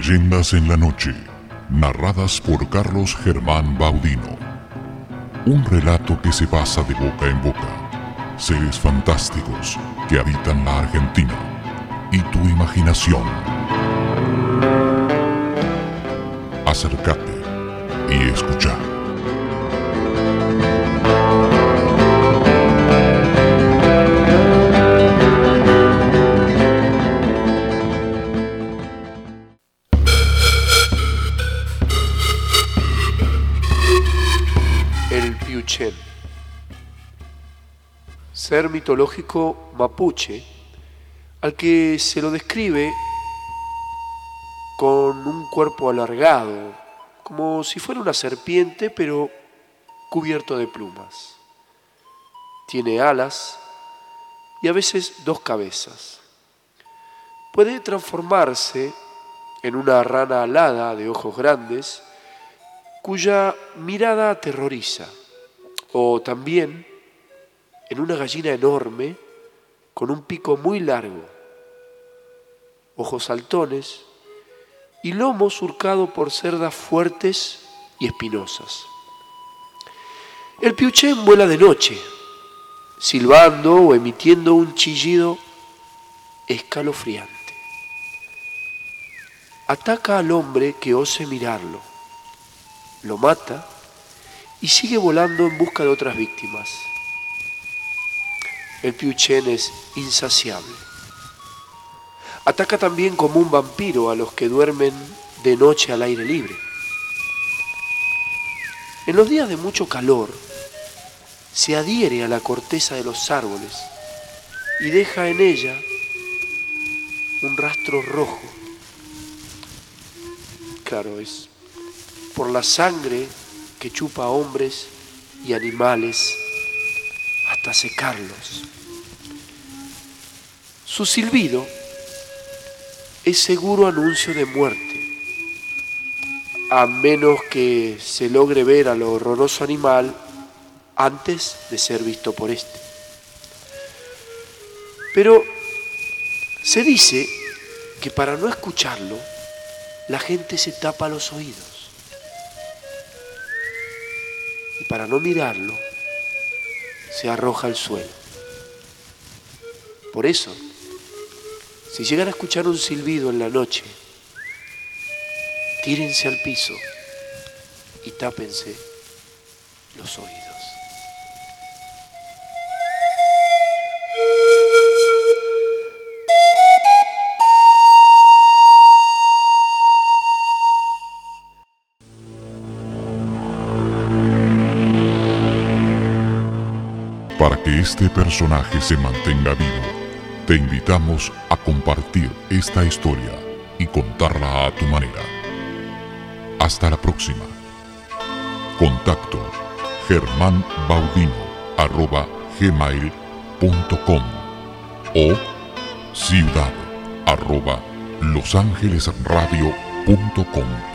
Leyendas en la noche, narradas por Carlos Germán Baudino. Un relato que se pasa de boca en boca. Seres fantásticos que habitan la Argentina y tu imaginación. Acércate y escucha. El Piuchén. Ser mitológico mapuche al que se lo describe con un cuerpo alargado, como si fuera una serpiente, pero cubierto de plumas. Tiene alas y a veces dos cabezas. Puede transformarse en una rana alada de ojos grandes, cuya mirada aterroriza, o también en una gallina enorme con un pico muy largo, ojos saltones y lomo surcado por cerdas fuertes y espinosas. El piuchén vuela de noche, silbando o emitiendo un chillido escalofriante. Ataca al hombre que ose mirarlo, lo mata y sigue volando en busca de otras víctimas. El piuchén es insaciable. Ataca también como un vampiro a los que duermen de noche al aire libre. En los días de mucho calor, se adhiere a la corteza de los árboles y deja en ella un rastro rojo. Claro, es por la sangre que chupa a hombres y animales hasta secarlos. Su silbido es seguro anuncio de muerte, a menos que se logre ver al horroroso animal antes de ser visto por éste. Pero se dice que para no escucharlo, la gente se tapa los oídos. Y para no mirarlo, se arroja al suelo. Por eso, si llegan a escuchar un silbido en la noche, tírense al piso y tápense los oídos. Para que este personaje se mantenga vivo, te invitamos a compartir esta historia y contarla a tu manera. Hasta la próxima. Contacto germanbaudino@gmail.com o ciudad@losangelesradio.com.